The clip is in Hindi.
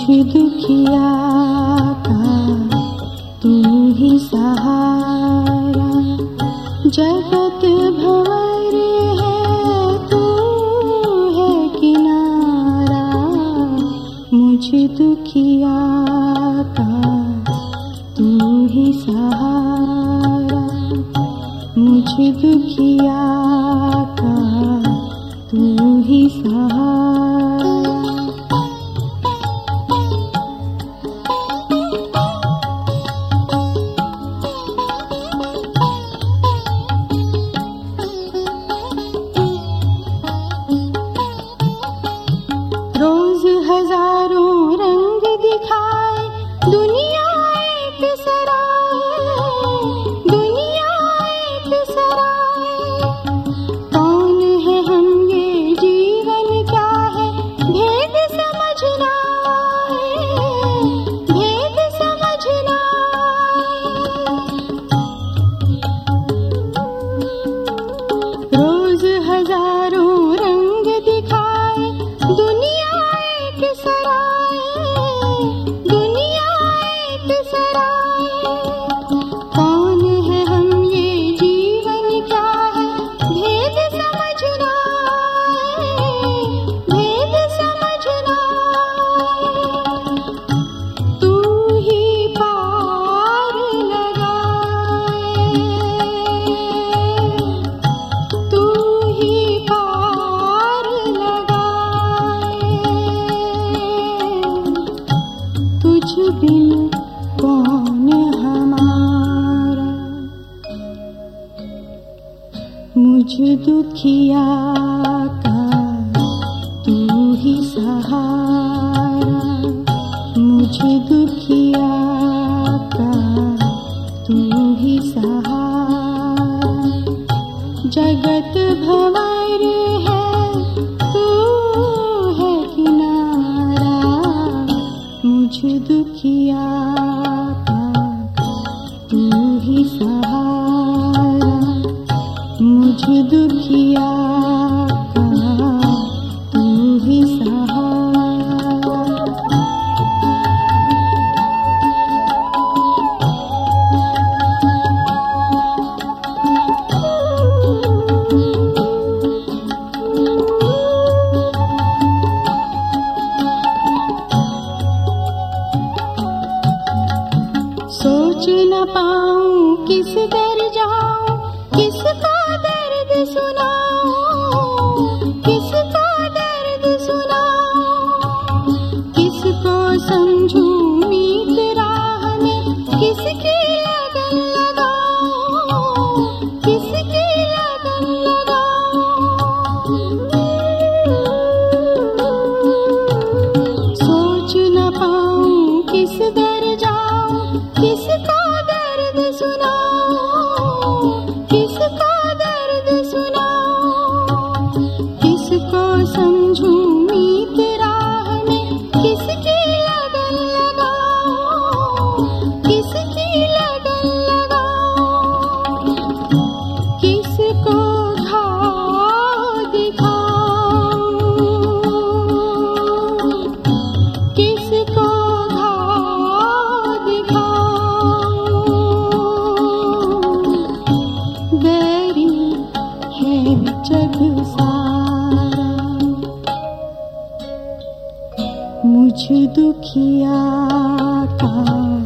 दुखिया का तू ही सहारा, जगत भंवर है तू है किनारा। मुझ दुखिया का तू ही सहारा, मुझ दुखिया का तू ही सहारा। रोज हजारों रंग दिखाए दुनिया एक सराय, दुनिया एक सराय। कौन है हम, ये जीवन क्या है, भेद समझना है, भेद समझना है। रोज हजारों रंग दिखाए दुनिया एक सराय, दुनिया एक सराय। कौन है हम, ये जीवन क्या है, भेद समझना है, भेद समझना है। तू ही पार लगाए, तू ही पार लगाए। तुझ बिन कौन हमारा, मुझ दुखिया का तू ही सहारा, मुझ दुखिया का तू ही सहारा। जगत भंवर है तू है किनारा। मुझ दुखिया का तू ही सहारा, मुझ दुखिया का तू ही सहारा। सोच न पाऊं किस दर जाऊं, किसका दर्द सुनाऊं, किसका दर्द सुनाऊं। किसको समझूं मीत राह में, किसकी लगन लगाऊं, किसकी लगन लगाऊं। सोच न पाऊं किस दर जाऊं, किसका दर्द सुनाऊं, किसका दर्द सुनाऊं। किसको समझूं मीत राह में, किसकी लगन लगाऊं, किसकी लगन लगाऊं। किसको घाव दिखाऊं, किसको घाव दिखाऊं। बैरी है जग सारा, मुझ दुखिया का